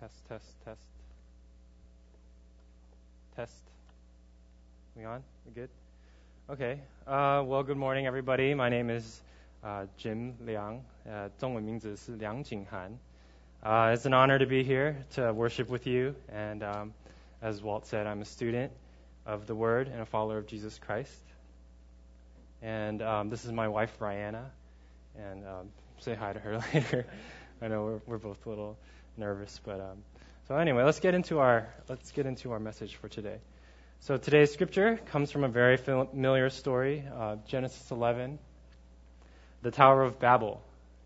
Test, test, test. Test. We on? We good? Okay. Well, good morning, everybody. My name is Jim Liang. 中文名字是梁景涵. It's an honor to be here to worship with you. And as Walt said, I'm a student of the Word and a follower of Jesus Christ. And this is my wife, Rihanna. And say hi to her later. I know we're both a little nervous, but so anyway, let's get into our message for today. So today's scripture comes from a very familiar story, Genesis 11, the Tower of Babel.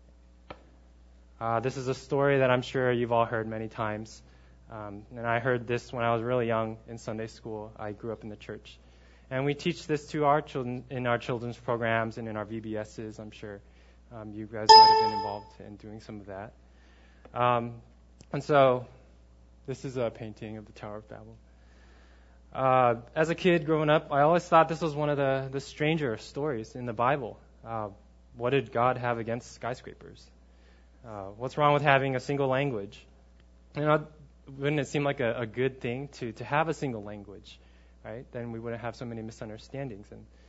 This is a story that I'm sure you've all heard many times, and I heard this when I was really young in Sunday school. I grew up in the church, and we teach this to our children in our children's programs and in our VBSs. I'm sure you guys might have been involved in doing some of that. And so this is a painting of the Tower of Babel. As a kid growing up, I always thought this was one of the stranger stories in the Bible. What did God have against skyscrapers? What's wrong with having a single language? Wouldn't it seem like a good thing to have a single language, right? Then we wouldn't have so many misunderstandings.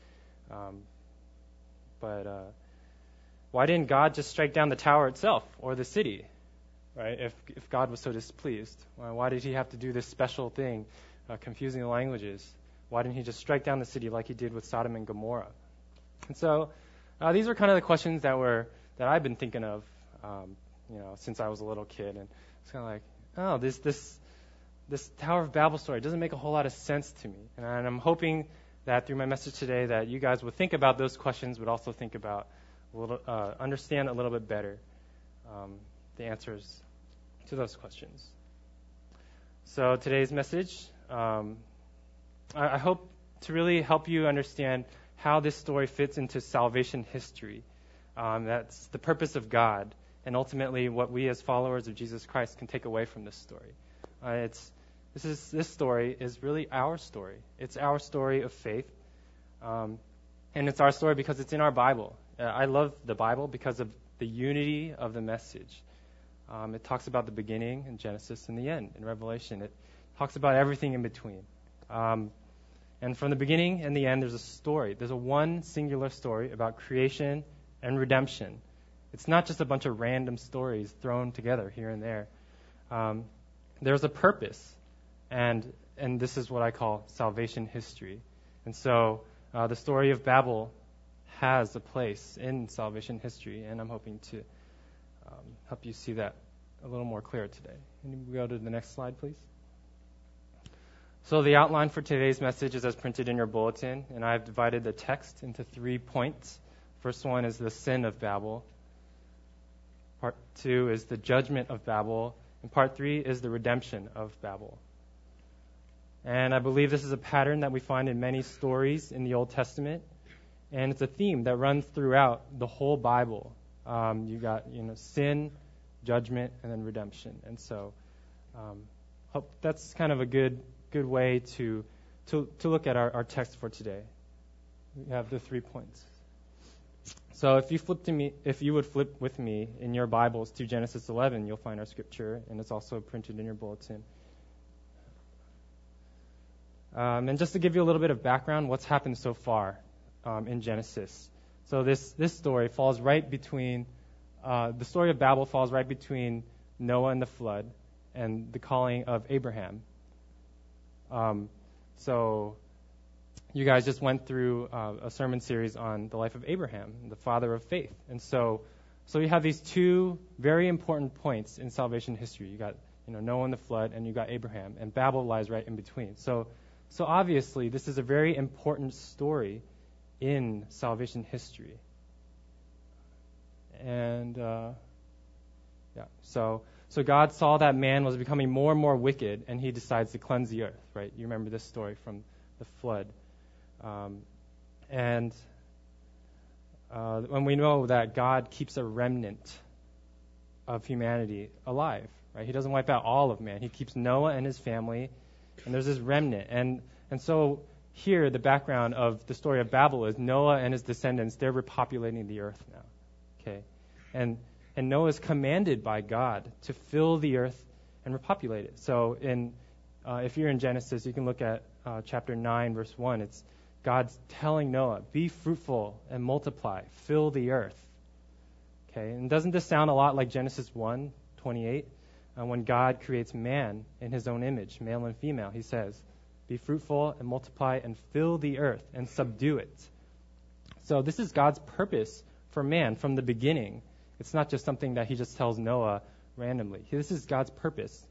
But why didn't God just strike down the tower itself or the city, right? If God was so displeased, why did He have to do this special thing, confusing the languages? Why didn't He just strike down the city like He did with Sodom and Gomorrah? And so these are kind of the questions that I've been thinking of, since I was a little kid, and it's kind of like, oh, this Tower of Babel story doesn't make a whole lot of sense to me, and I'm hoping that through my message today that you guys would think about those questions, but also think about understand a little bit better the answers to those questions. So today's message, I hope to really help you understand how this story fits into salvation history. That's the purpose of God, and ultimately what we as followers of Jesus Christ can take away from this story. This story is really our story. It's our story of faith, and it's our story because it's in our Bible. I love the Bible because of the unity of the message. It talks about the beginning in Genesis and the end in Revelation. It talks about everything in between. And from the beginning and the end, there's a story. There's a one singular story about creation and redemption. It's not just a bunch of random stories thrown together here and there. There's a purpose, and this is what I call salvation history. And so the story of Babel has a place in salvation history, and I'm hoping to help you see that a little more clear today. Can we go to the next slide, please? So the outline for today's message is as printed in your bulletin, and I've divided the text into 3 points. First one is the sin of Babel. Part 2 is the judgment of Babel. And part 3 is the redemption of Babel. And I believe this is a pattern that we find in many stories in the Old Testament. And it's a theme that runs throughout the whole Bible. You got, sin, judgment, and then redemption. And so, hope that's kind of a good way to look at our text for today. We have the 3 points. So if you would flip with me in your Bibles to Genesis 11, you'll find our scripture, and it's also printed in your bulletin. And just to give you a little bit of background, what's happened so far in Genesis. So this story falls right between, the story of Babel falls right between Noah and the flood and the calling of Abraham. So you guys just went through a sermon series on the life of Abraham, the father of faith. And so you have these two very important points in salvation history. You got Noah and the flood, and you got Abraham, and Babel lies right in between. So obviously this is a very important story in salvation history. And so God saw that man was becoming more and more wicked, and He decides to cleanse the earth, right? You remember this story from the flood. And when we know that God keeps a remnant of humanity alive, right? He doesn't wipe out all of man. He keeps Noah and his family, and there's this remnant. And so here, the background of the story of Babel is Noah and his descendants, they're repopulating the earth now, okay? And Noah is commanded by God to fill the earth and repopulate it. So if you're in Genesis, you can look at chapter 9, verse 1. It's God's telling Noah, be fruitful and multiply, fill the earth. Okay, and doesn't this sound a lot like Genesis 1:28? When God creates man in his own image, male and female, he says, be fruitful and multiply and fill the earth and subdue it. So this is God's purpose for man from the beginning. It's not just something that he just tells Noah randomly. This is God's purpose.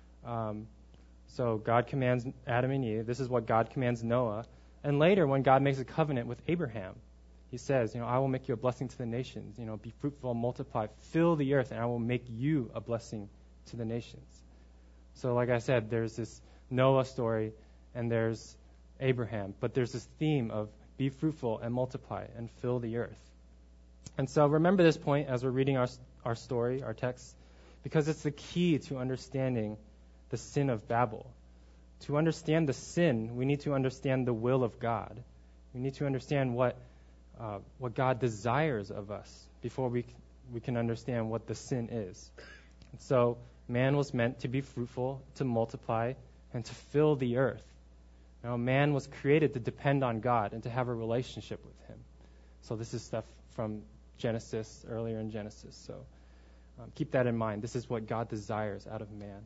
So God commands Adam and Eve. This is what God commands Noah. And later, when God makes a covenant with Abraham, he says, I will make you a blessing to the nations. Be fruitful and multiply, fill the earth, and I will make you a blessing to the nations. So like I said, there's this Noah story and there's Abraham, but there's this theme of be fruitful and multiply and fill the earth. And so remember this point as we're reading our story, our text, because it's the key to understanding the sin of Babel. To understand the sin, we need to understand the will of God. We need to understand what God desires of us before we can understand what the sin is. And so man was meant to be fruitful, to multiply, and to fill the earth. Now, man was created to depend on God and to have a relationship with him. So this is stuff from Genesis, earlier in Genesis. So keep that in mind. This is what God desires out of man.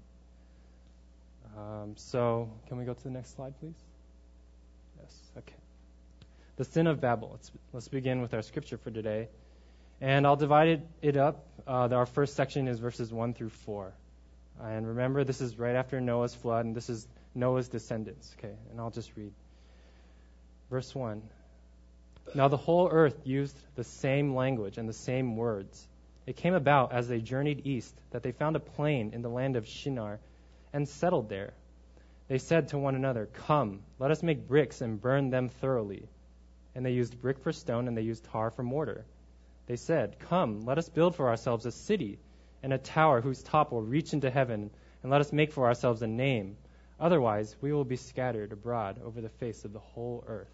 So can we go to the next slide, please? Yes, okay. The sin of Babel. Let's begin with our scripture for today. And I'll divide it up. Our first section is verses 1 through 4. And remember, this is right after Noah's flood, and this is Noah's descendants. Okay, and I'll just read. Verse 1. Now the whole earth used the same language and the same words. It came about as they journeyed east that they found a plain in the land of Shinar and settled there. They said to one another, come, let us make bricks and burn them thoroughly. And they used brick for stone and they used tar for mortar. They said, come, let us build for ourselves a city and a tower whose top will reach into heaven, and let us make for ourselves a name. Otherwise, we will be scattered abroad over the face of the whole earth.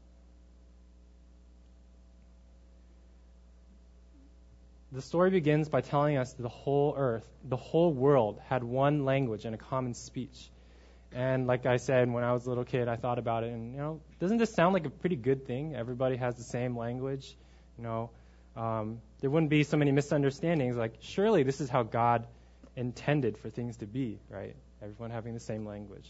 The story begins by telling us that the whole earth, the whole world, had one language and a common speech. And like I said, when I was a little kid, I thought about it, and doesn't this sound like a pretty good thing? Everybody has the same language. There wouldn't be so many misunderstandings. Like, surely this is how God intended for things to be, right? Everyone having the same language.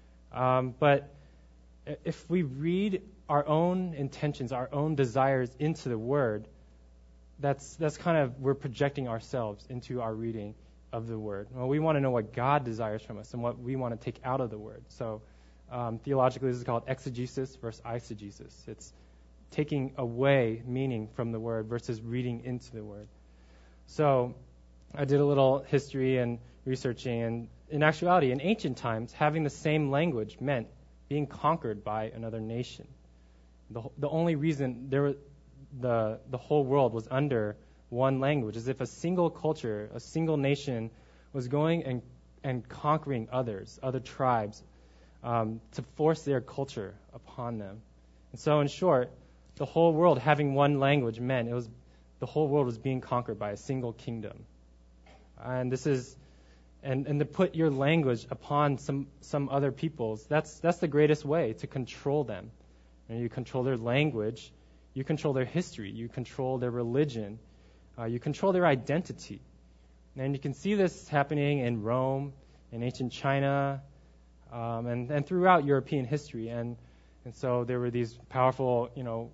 But if we read our own intentions, our own desires into the Word, that's kind of, we're projecting ourselves into our reading of the Word. Well, we want to know what God desires from us and what we want to take out of the Word. So theologically, this is called exegesis versus eisegesis. It's taking away meaning from the Word versus reading into the Word. So I did a little history and researching, and in actuality, in ancient times, having the same language meant being conquered by another nation. The only reason the whole world was under one language is if a single culture, a single nation, was going and conquering others, other tribes, to force their culture upon them. And so, in short, the whole world having one language meant the whole world was being conquered by a single kingdom. And this is, and to put your language upon some other peoples, that's the greatest way to control them. You control their language, you control their history, you control their religion, you control their identity. And you can see this happening in Rome, in ancient China, and throughout European history. And so there were these powerful,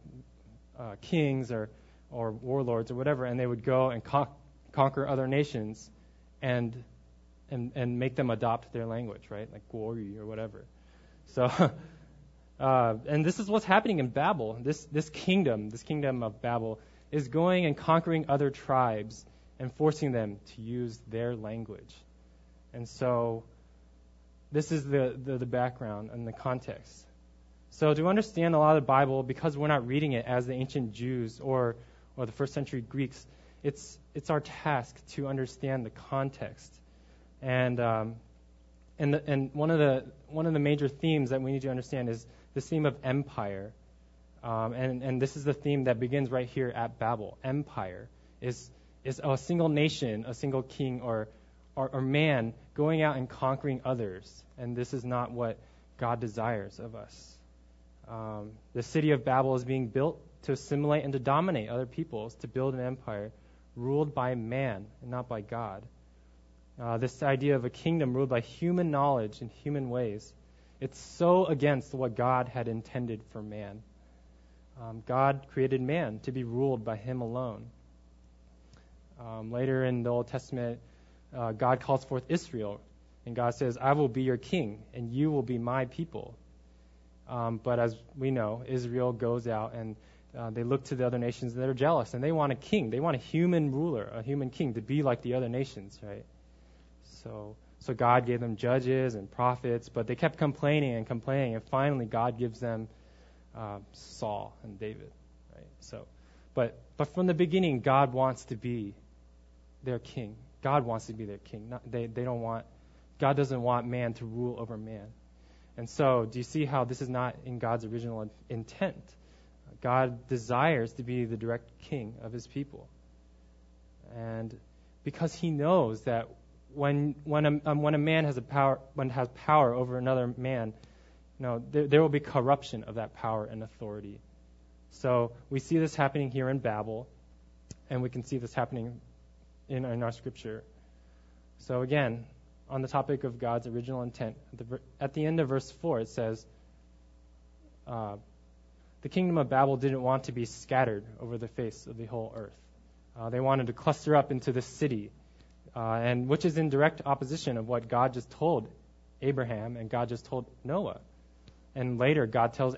kings or warlords or whatever, and they would go and conquer other nations and make them adopt their language, right? Like Guori or whatever. So, and this is what's happening in Babel. This kingdom of Babel, is going and conquering other tribes and forcing them to use their language. And so, this is the background and the context. So to understand a lot of the Bible, because we're not reading it as the ancient Jews or the first century Greeks, it's our task to understand the context. And one of the major themes that we need to understand is the theme of empire. And this is the theme that begins right here at Babel. Empire is a single nation, a single king, or or man going out and conquering others. And this is not what God desires of us. The city of Babel is being built to assimilate and to dominate other peoples, to build an empire ruled by man and not by God. This idea of a kingdom ruled by human knowledge and human ways, it's so against what God had intended for man. God created man to be ruled by him alone. Later in the Old Testament, God calls forth Israel, and God says, I will be your king, and you will be my people. But as we know, Israel goes out and they look to the other nations that are jealous, and they want a king. They want a human ruler, a human king, to be like the other nations, right? So God gave them judges and prophets, but they kept complaining, and finally God gives them Saul and David, right? So, but from the beginning, God wants to be their king. God wants to be their king. God doesn't want man to rule over man. And so, do you see how this is not in God's original intent? God desires to be the direct king of his people. And because he knows that when a man has power over another man, there will be corruption of that power and authority. So we see this happening here in Babel, and we can see this happening in our scripture. So again, on the topic of God's original intent, at the end of verse 4, it says, the kingdom of Babel didn't want to be scattered over the face of the whole earth. They wanted to cluster up into this city, and which is in direct opposition of what God just told Abraham and God just told Noah. And later, God tells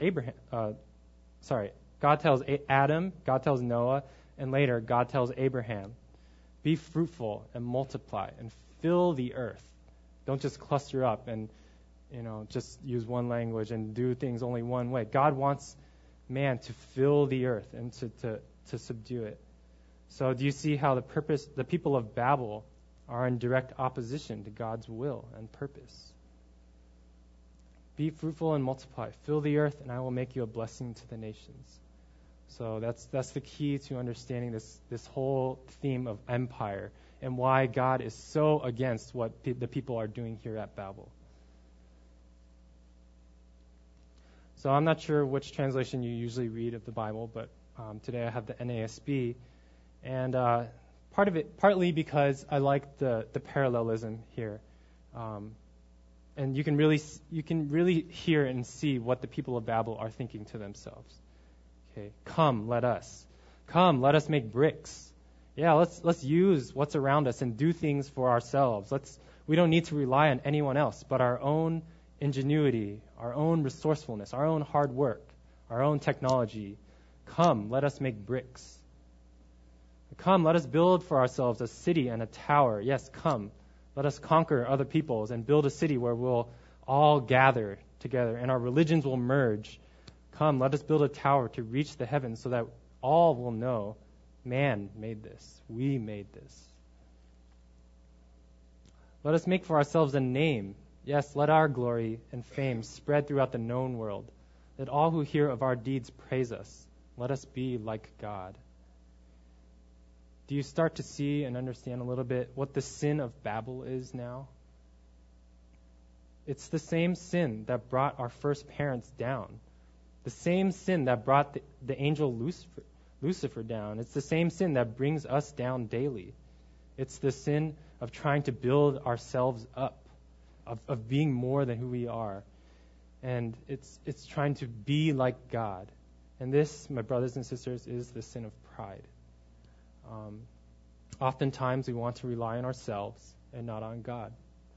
Adam, God tells Noah, and later, God tells Abraham, be fruitful and multiply and fill the earth. Don't just cluster up and, just use one language and do things only one way. God wants man to fill the earth and to subdue it. So do you see how the people of Babel are in direct opposition to God's will and purpose? Be fruitful and multiply. Fill the earth, and I will make you a blessing to the nations. So that's the key to understanding this whole theme of empire and why God is so against what the people are doing here at Babel. So I'm not sure which translation you usually read of the Bible, but today I have the NASB, and partly because I like the parallelism here. And you can really hear and see what the people of Babel are thinking to themselves. Okay, come, let us make bricks. Yeah, let's use what's around us and do things for ourselves. We don't need to rely on anyone else, but our own ingenuity, our own resourcefulness, our own hard work, our own technology. Come, let us make bricks. Come, let us build for ourselves a city and a tower. Yes, come. Let us conquer other peoples and build a city where we'll all gather together and our religions will merge. Come, let us build a tower to reach the heavens so that all will know man made this. We made this. Let us make for ourselves a name. Yes, let our glory and fame spread throughout the known world. Let all who hear of our deeds praise us. Let us be like God. Do you start to see and understand a little bit what the sin of Babel is now? It's the same sin that brought our first parents down. The same sin that brought the angel Lucifer down. It's the same sin that brings us down daily. It's the sin of trying to build ourselves up, of being more than who we are. And it's trying to be like God. And this, my brothers and sisters, is the sin of pride. Oftentimes we want to rely on ourselves and not on God.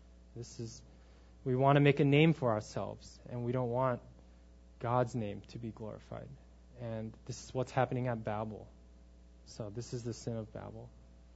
We want to make a name for ourselves, and we don't want God's name to be glorified. And this is what's happening at Babel. So this is the sin of Babel.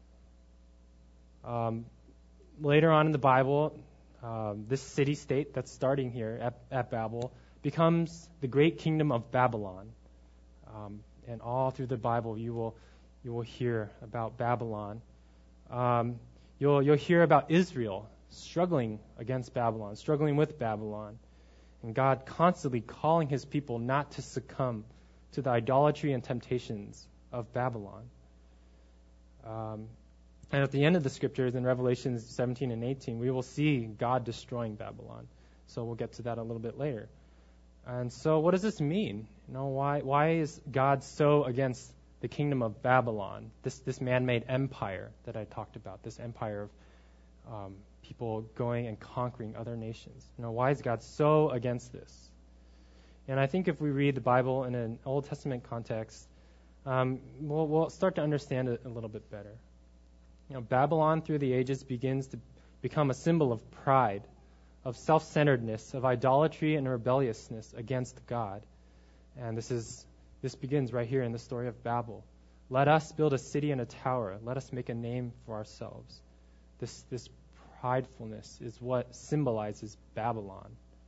Later on in the Bible, this city-state that's starting here at Babel becomes the great kingdom of Babylon. And all through the Bible, you will hear about Babylon. You'll hear about Israel struggling against Babylon, struggling with Babylon, and God constantly calling his people not to succumb to the idolatry and temptations of Babylon. And at the end of the scriptures in Revelations 17 and 18, we will see God destroying Babylon. So we'll get to that a little bit later. And so what does this mean? Why is God so against the kingdom of Babylon, this man-made empire that I talked about, this empire of people going and conquering other nations? Why is God so against this? And I think if we read the Bible in an Old Testament context, we'll start to understand it a little bit better. Babylon through the ages begins to become a symbol of pride, of self-centeredness, of idolatry and rebelliousness against God. And this begins right here in the story of Babel. Let us build a city and a tower. Let us make a name for ourselves. This pridefulness is what symbolizes Babylon.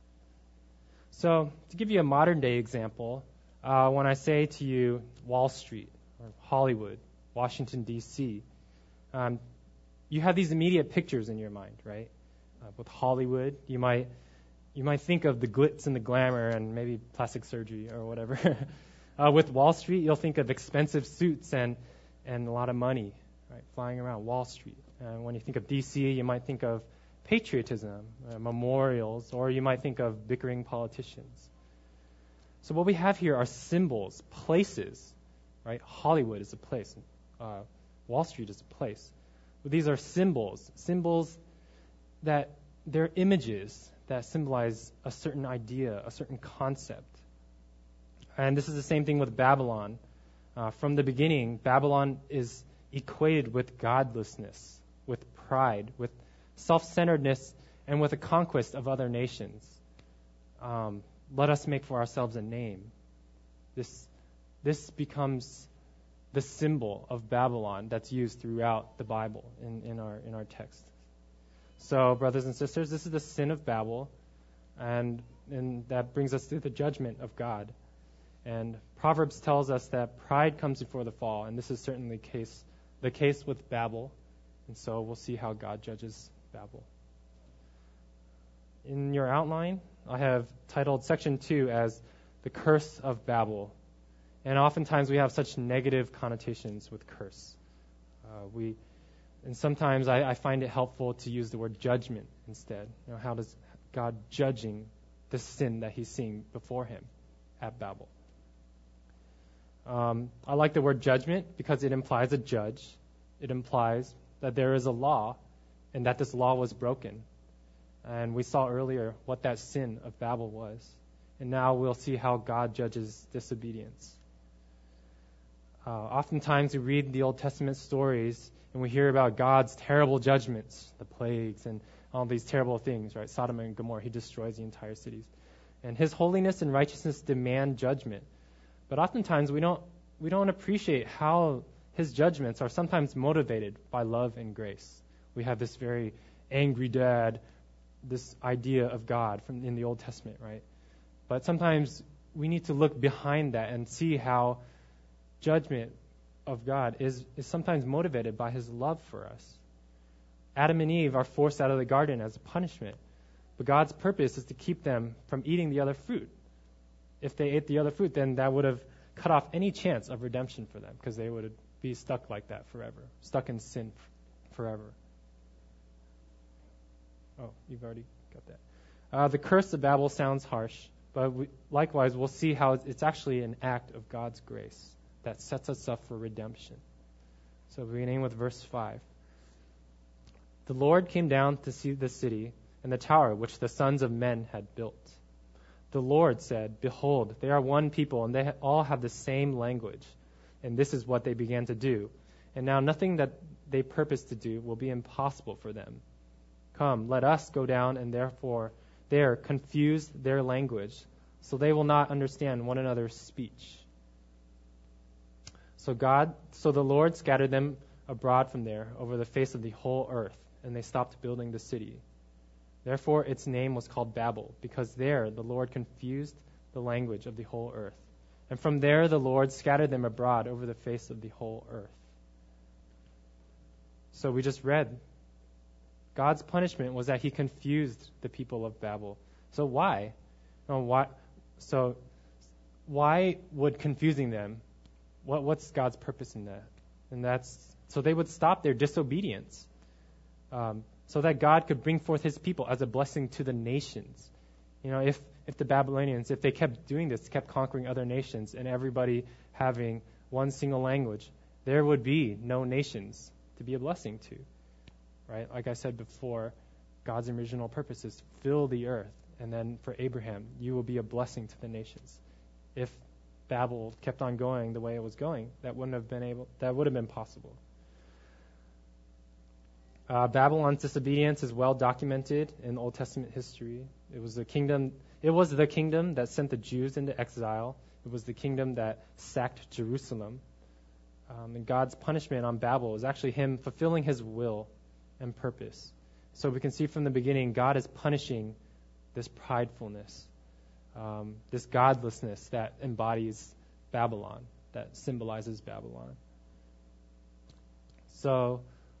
So to give you a modern day example, when I say to you Wall Street or Hollywood, Washington, D.C., you have these immediate pictures in your mind, right? With Hollywood, you might think of the glitz and the glamour and maybe plastic surgery or whatever. With Wall Street, you'll think of expensive suits and a lot of money, right, flying around Wall Street. And when you think of D.C., you might think of patriotism, memorials, or you might think of bickering politicians. So what we have here are symbols, places, right? Hollywood is a place. Wall Street is a place. But these are symbols that they're images that symbolize a certain idea, a certain concept. And this is the same thing with Babylon. From the beginning, Babylon is equated with godlessness, with pride, with self-centeredness, and with the conquest of other nations. Let us make for ourselves a name. This becomes the symbol of Babylon that's used throughout the Bible in our text. So, brothers and sisters, this is the sin of Babel, and that brings us to the judgment of God. And Proverbs tells us that pride comes before the fall, and this is certainly the case with Babel. And so we'll see how God judges Babel. In your outline, I have titled section 2 as the curse of Babel. And oftentimes we have such negative connotations with curse. And sometimes I find it helpful to use the word judgment instead. How does God judging the sin that he's seeing before him at Babel? I like the word judgment because it implies a judge. It implies that there is a law and that this law was broken. And we saw earlier what that sin of Babel was. And now we'll see how God judges disobedience. Oftentimes we read the Old Testament stories and we hear about God's terrible judgments, the plagues and all these terrible things, right? Sodom and Gomorrah, he destroys the entire cities. And his holiness and righteousness demand judgment. But oftentimes we don't appreciate how his judgments are sometimes motivated by love and grace. We have this very angry dad, this idea of God in the Old Testament, right? But sometimes we need to look behind that and see how judgment of God is sometimes motivated by his love for us. Adam and Eve are forced out of the garden as a punishment, but God's purpose is to keep them from eating the other fruit. If they ate the other fruit, then that would have cut off any chance of redemption for them, because they would be stuck like that forever, stuck in sin forever. Oh, you've already got that. The curse of Babel sounds harsh, but likewise we'll see how it's actually an act of God's grace that sets us up for redemption. So beginning with verse 5. The Lord came down to see the city and the tower which the sons of men had built. The Lord said, "Behold, they are one people, and they all have the same language." And this is what they began to do. And now nothing that they purpose to do will be impossible for them. Come, let us go down and therefore there confuse their language, so they will not understand one another's speech. So the Lord scattered them abroad from there over the face of the whole earth, and they stopped building the city. Therefore its name was called Babel, because there the Lord confused the language of the whole earth. And from there the Lord scattered them abroad over the face of the whole earth. So we just read, God's punishment was that he confused the people of Babel. So why? So why would confusing them, what's God's purpose in that? And that's so they would stop their disobedience, so that God could bring forth his people as a blessing to the nations. If the Babylonians, if they kept doing this, kept conquering other nations, and everybody having one single language, there would be no nations to be a blessing to, right? Like I said before, God's original purpose is fill the earth, and then for Abraham, you will be a blessing to the nations. If Babel kept on going the way it was going, that would have been possible. Babylon's disobedience is well documented in Old Testament history. It was the kingdom that sent the Jews into exile. It was the kingdom that sacked Jerusalem. And God's punishment on Babel is actually him fulfilling his will and purpose. So we can see from the beginning, God is punishing this pridefulness, this godlessness that embodies Babylon, that symbolizes Babylon. So,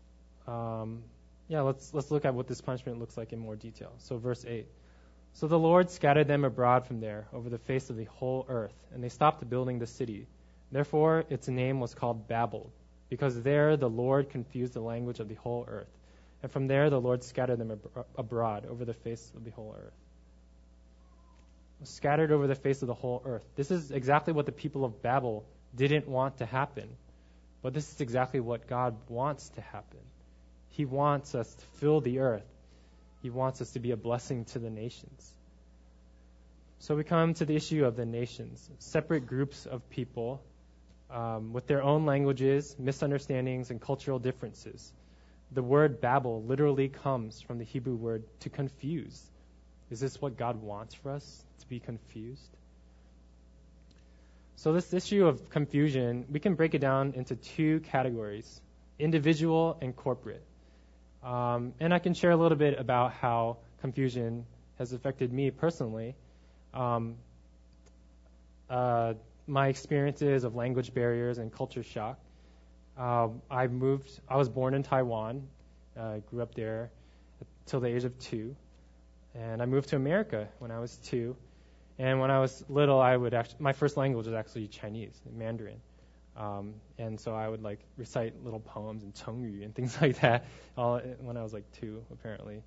let's look at what this punishment looks like in more detail. So verse 8. So the Lord scattered them abroad from there over the face of the whole earth, and they stopped building the city. Therefore its name was called Babel, because there the Lord confused the language of the whole earth. And from there the Lord scattered them abroad over the face of the whole earth. Scattered over the face of the whole earth. This is exactly what the people of Babel didn't want to happen. But this is exactly what God wants to happen. He wants us to fill the earth. He wants us to be a blessing to the nations. So we come to the issue of the nations, separate groups of people with their own languages, misunderstandings, and cultural differences. The word Babel literally comes from the Hebrew word to confuse. Is this what God wants for us, to be confused? So this issue of confusion, we can break it down into two categories, individual and corporate. And I can share a little bit about how confusion has affected me personally. My experiences of language barriers and culture shock. I was born in Taiwan, grew up there till the age of 2. And I moved to America when I was 2. And when I was little, my first language was actually Chinese, Mandarin. And so I would recite little poems in Chengyu and things like that when I was 2, apparently.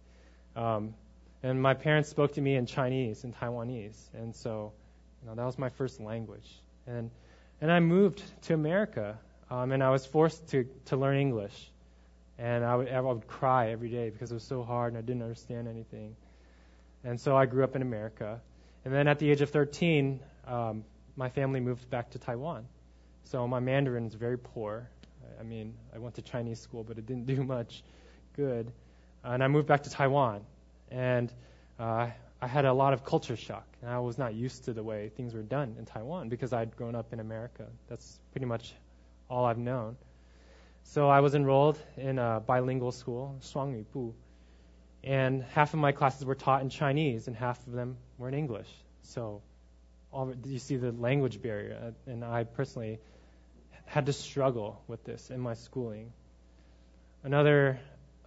And my parents spoke to me in Chinese and Taiwanese. And so, that was my first language. And I moved to America, and I was forced to learn English. And I would cry every day because it was so hard and I didn't understand anything. And so I grew up in America. And then at the age of 13, my family moved back to Taiwan. So my Mandarin is very poor. I went to Chinese school, but it didn't do much good. And I moved back to Taiwan. And I had a lot of culture shock. And I was not used to the way things were done in Taiwan because I'd grown up in America. That's pretty much all I've known. So I was enrolled in a bilingual school, Shuangyu. And half of my classes were taught in Chinese and half of them were in English. So you see the language barrier. And I personally had to struggle with this in my schooling. Another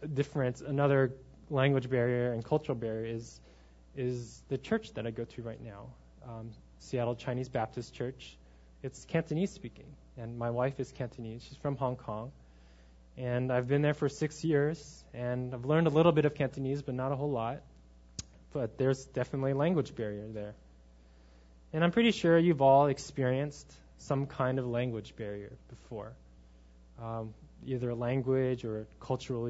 language barrier and cultural barrier is the church that I go to right now, Seattle Chinese Baptist Church. It's Cantonese speaking, and my wife is Cantonese. She's from Hong Kong, and I've been there for 6 years, and I've learned a little bit of Cantonese, but not a whole lot. But there's definitely a language barrier there. And I'm pretty sure you've all experienced some kind of language barrier before, either language or cultural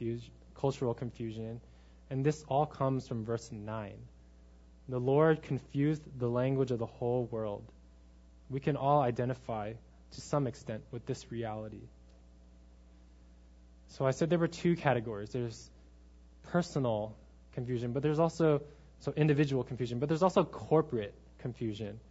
confusion. And this all comes from verse 9. The Lord confused the language of the whole world. We can all identify to some extent with this reality. So I said there were two categories. There's personal confusion, but there's also individual confusion, but there's also corporate confusion.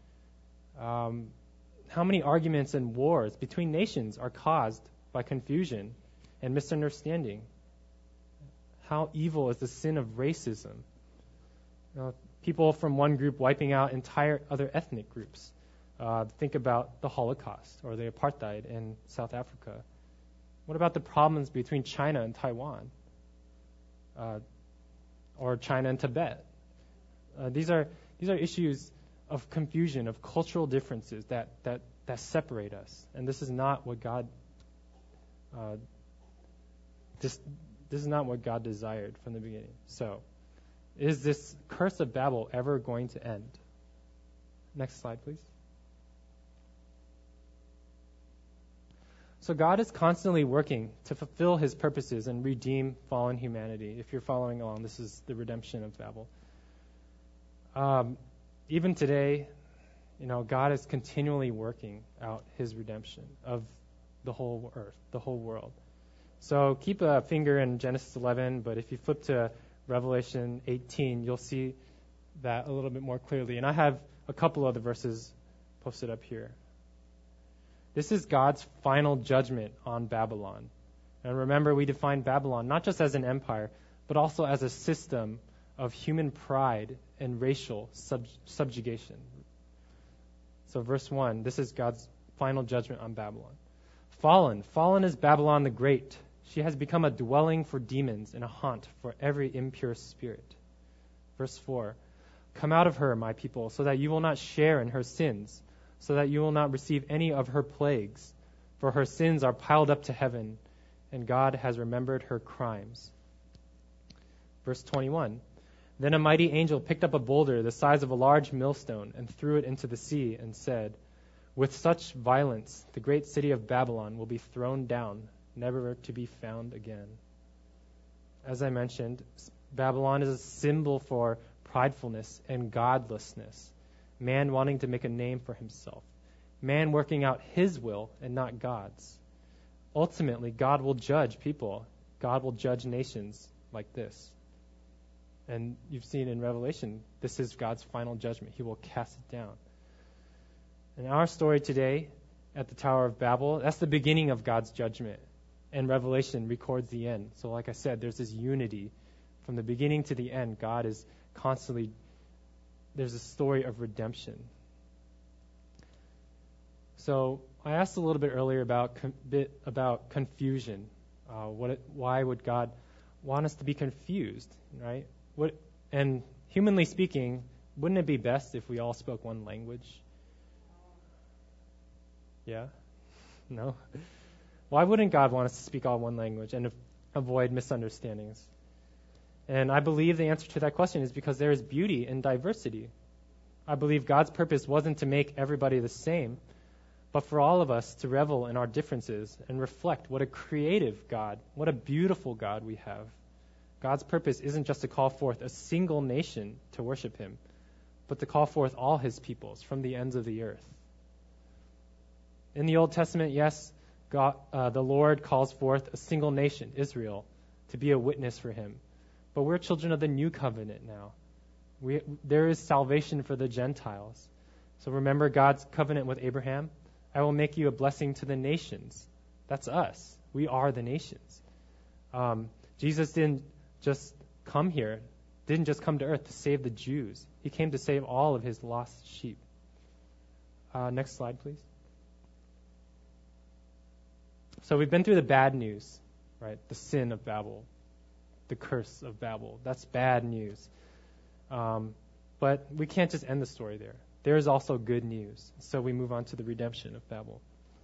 How many arguments and wars between nations are caused by confusion and misunderstanding? How evil is the sin of racism? People from one group wiping out entire other ethnic groups. Think about the Holocaust or the apartheid in South Africa. What about the problems between China and Taiwan? Or China and Tibet? These are issues of confusion, of cultural differences that separate us. And this is not what God This is not what God desired from the beginning. So, is this curse of Babel ever going to end? Next slide, please. So God is constantly working to fulfill his purposes and redeem fallen humanity. If you're following along, this is the redemption of Babel. Even today, God is continually working out his redemption of the whole earth, the whole world. So keep a finger in Genesis 11, but if you flip to Revelation 18, you'll see that a little bit more clearly. And I have a couple other verses posted up here. This is God's final judgment on Babylon. And remember, we define Babylon not just as an empire, but also as a system of human pride and racial subjugation. So verse 1, this is God's final judgment on Babylon. Fallen is Babylon the Great. She has become a dwelling for demons and a haunt for every impure spirit. Verse 4, come out of her, my people, so that you will not share in her sins, so that you will not receive any of her plagues. For her sins are piled up to heaven, and God has remembered her crimes. Verse 21, then a mighty angel picked up a boulder the size of a large millstone and threw it into the sea and said, with such violence, the great city of Babylon will be thrown down, never to be found again. As I mentioned, Babylon is a symbol for pridefulness and godlessness. Man wanting to make a name for himself. Man working out his will and not God's. Ultimately, God will judge people. God will judge nations like this. And you've seen in Revelation, this is God's final judgment. He will cast it down. In our story today, at the Tower of Babel, that's the beginning of God's judgment. And Revelation records the end. So like I said, there's this unity. From the beginning to the end, God is constantly, there's a story of redemption. So I asked a little bit earlier about confusion. Why would God want us to be confused, right? And humanly speaking, wouldn't it be best if we all spoke one language? Yeah? No? Why wouldn't God want us to speak all one language and avoid misunderstandings? And I believe the answer to that question is because there is beauty in diversity. I believe God's purpose wasn't to make everybody the same, but for all of us to revel in our differences and reflect what a creative God, what a beautiful God we have. God's purpose isn't just to call forth a single nation to worship him, but to call forth all his peoples from the ends of the earth. In the Old Testament, yes, God, the Lord calls forth a single nation, Israel, to be a witness for him. But we're children of the new covenant now. There is salvation for the Gentiles. So remember God's covenant with Abraham? I will make you a blessing to the nations. That's us. We are the nations. Jesus didn't just come here, didn't just come to earth to save the Jews. He came to save all of his lost sheep. Next slide, please. So we've been through the bad news, right? The sin of Babel, the curse of Babel. That's bad news. But we can't just end the story there. There is also good news. So we move on to the redemption of Babel.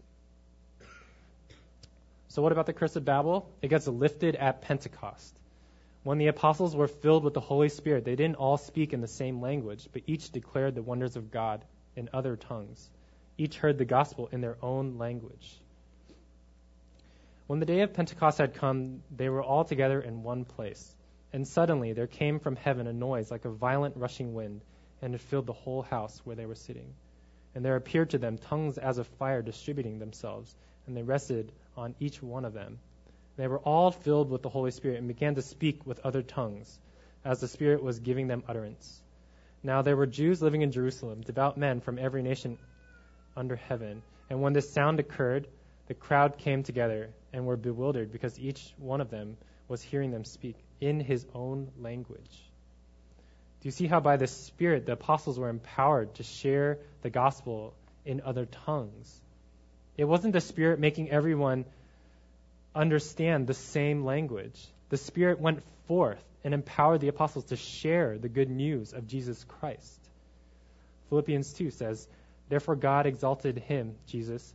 So what about the curse of Babel? It gets lifted at Pentecost. When the apostles were filled with the Holy Spirit, they didn't all speak in the same language, but each declared the wonders of God in other tongues. Each heard the gospel in their own language. When the day of Pentecost had come, they were all together in one place. And suddenly there came from heaven a noise like a violent rushing wind, and it filled the whole house where they were sitting. And there appeared to them tongues as of fire distributing themselves, and they rested on each one of them. They were all filled with the Holy Spirit and began to speak with other tongues, as the Spirit was giving them utterance. Now there were Jews living in Jerusalem, devout men from every nation under heaven. And when this sound occurred, the crowd came together and were bewildered because each one of them was hearing them speak in his own language. Do you see how by the Spirit the apostles were empowered to share the gospel in other tongues? It wasn't the Spirit making everyone understand the same language. The Spirit went forth and empowered the apostles to share the good news of Jesus Christ. Philippians 2 says, therefore God exalted him, Jesus,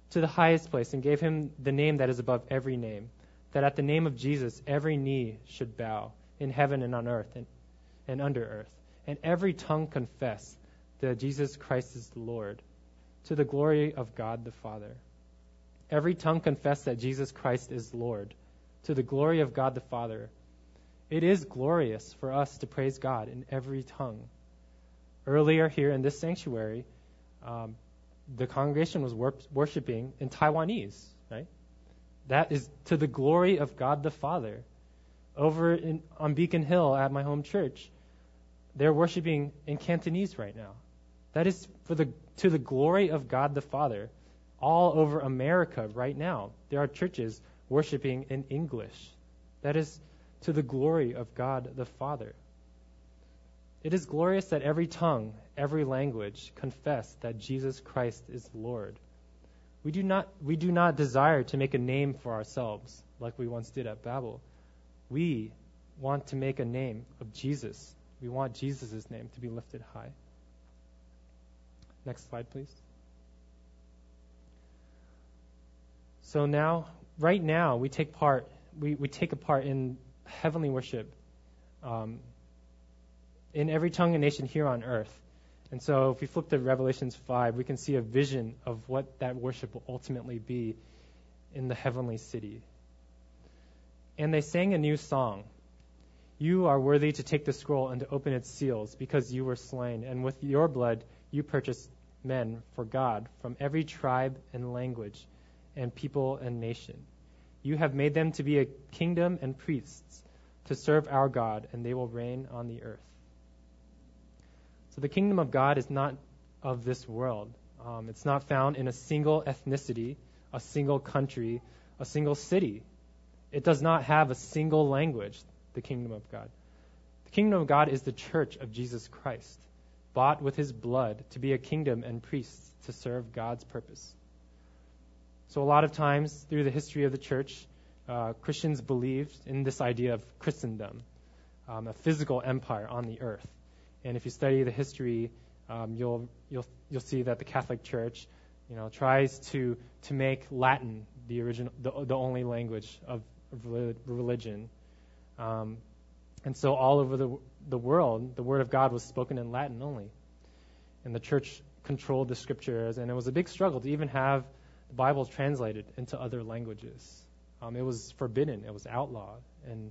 to the highest place and gave him the name that is above every name, that at the name of Jesus every knee should bow in heaven and on earth and under earth, and every tongue confess that Jesus Christ is the Lord, to the glory of God the Father. Every tongue confess that Jesus Christ is Lord, to the glory of God the Father. It is glorious for us to praise God in every tongue. Earlier here in this sanctuary, the congregation was worshiping in Taiwanese, right? That is to the glory of God the Father. Over on Beacon Hill at my home church, they're worshiping in Cantonese right now. That is to the glory of God the Father. All over America right now, there are churches worshiping in English. That is to the glory of God the Father. It is glorious that every tongue, every language confess that Jesus Christ is Lord. We do not desire to make a name for ourselves like we once did at Babel. We want to make a name of Jesus. We want Jesus' name to be lifted high. Next slide, please. So now, right now, we take a part in heavenly worship in every tongue and nation here on earth. And so if we flip to Revelations 5, we can see a vision of what that worship will ultimately be in the heavenly city. And they sang a new song. You are worthy to take the scroll and to open its seals, because you were slain, and with your blood you purchased men for God from every tribe and language and people and nation. You have made them to be a kingdom and priests to serve our God, and they will reign on the earth. So the kingdom of God is not of this world. It's not found in a single ethnicity, a single country, a single city. It does not have a single language, the kingdom of God. The kingdom of God is the church of Jesus Christ, bought with his blood to be a kingdom and priests to serve God's purpose. So a lot of times through the history of the church, Christians believed in this idea of Christendom, a physical empire on the earth. And if you study the history, you'll see that the Catholic Church, tries to make Latin the only language of religion. And so all over the world, the Word of God was spoken in Latin only. And the church controlled the scriptures, and it was a big struggle to even have the Bible translated into other languages. It was forbidden, it was outlawed, and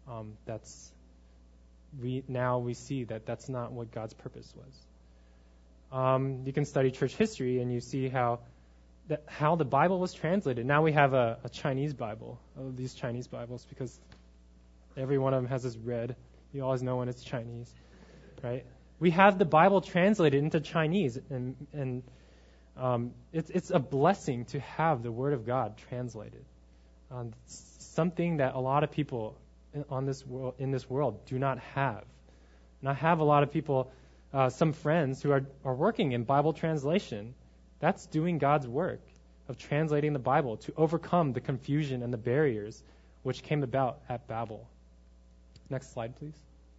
we see that that's not what God's purpose was. You can study church history, and you see how the Bible was translated. Now we have a Chinese Bible, these Chinese Bibles, because every one of them has this red. You always know when it's Chinese, right? We have the Bible translated into Chinese, and it's a blessing to have the Word of God translated. Something that a lot of people in this world do not have. And I have a lot of people, some friends who are working in Bible translation. That's doing God's work of translating the Bible to overcome the confusion and the barriers which came about at Babel. Next slide, please.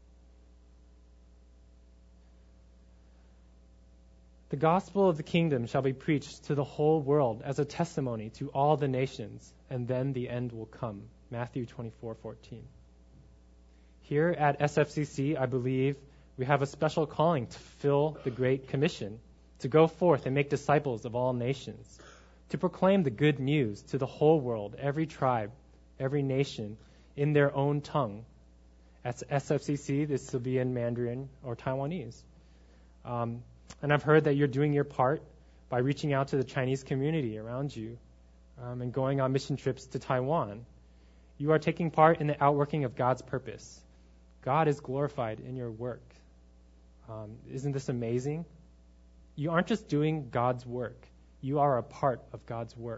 The gospel of the kingdom shall be preached to the whole world as a testimony to all the nations, and then the end will come. Matthew 24:14. Here at SFCC, I believe we have a special calling to fulfill the Great Commission, to go forth and make disciples of all nations, to proclaim the good news to the whole world, every tribe, every nation, in their own tongue. At SFCC, this will be in Mandarin or Taiwanese. And I've heard that you're doing your part by reaching out to the Chinese community around you and going on mission trips to Taiwan. You are taking part in the outworking of God's purpose. God is glorified in your work. Isn't this amazing? You aren't just doing God's work. You are a part of God's work.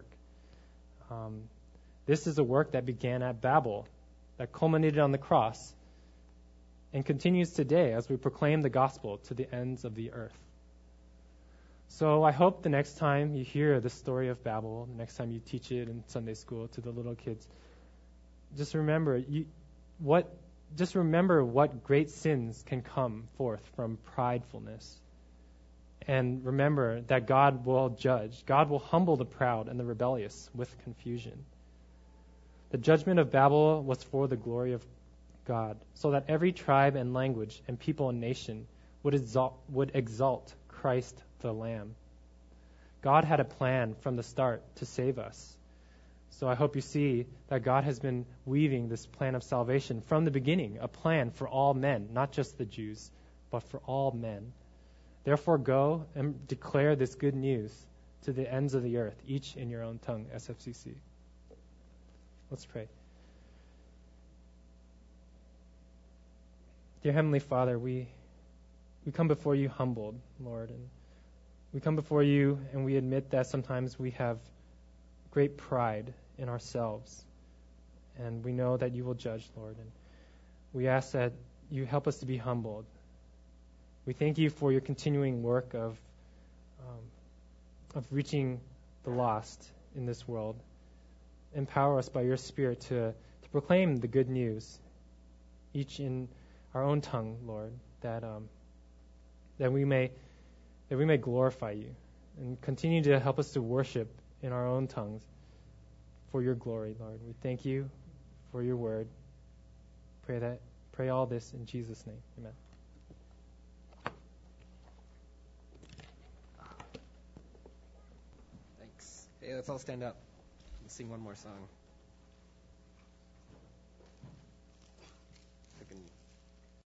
This is a work that began at Babel, that culminated on the cross, and continues today as we proclaim the gospel to the ends of the earth. So I hope the next time you hear the story of Babel, the next time you teach it in Sunday school to the little kids, just remember what great sins can come forth from pridefulness And remember that God will judge. God will humble the proud and the rebellious with confusion. The judgment of Babel was for the glory of God, so that every tribe and language and people and nation would exalt Christ the Lamb. God had a plan from the start to save us. So I hope you see that God has been weaving this plan of salvation from the beginning, a plan for all men, not just the Jews, but for all men. Therefore, go and declare this good news to the ends of the earth, each in your own tongue, SFCC. Let's pray. Dear Heavenly Father, we come before you humbled, Lord, and we come before you and we admit that sometimes we have great pride in ourselves, and we know that you will judge, Lord, and we ask that you help us to be humbled. We thank you for your continuing work of reaching the lost in this world. Empower us by your Spirit to proclaim the good news, each in our own tongue, Lord, that we may glorify you and continue to help us to worship in our own tongues for your glory, Lord. We thank you for your word. Pray all this in Jesus' name. Amen. Thanks. Hey, let's all stand up and sing one more song.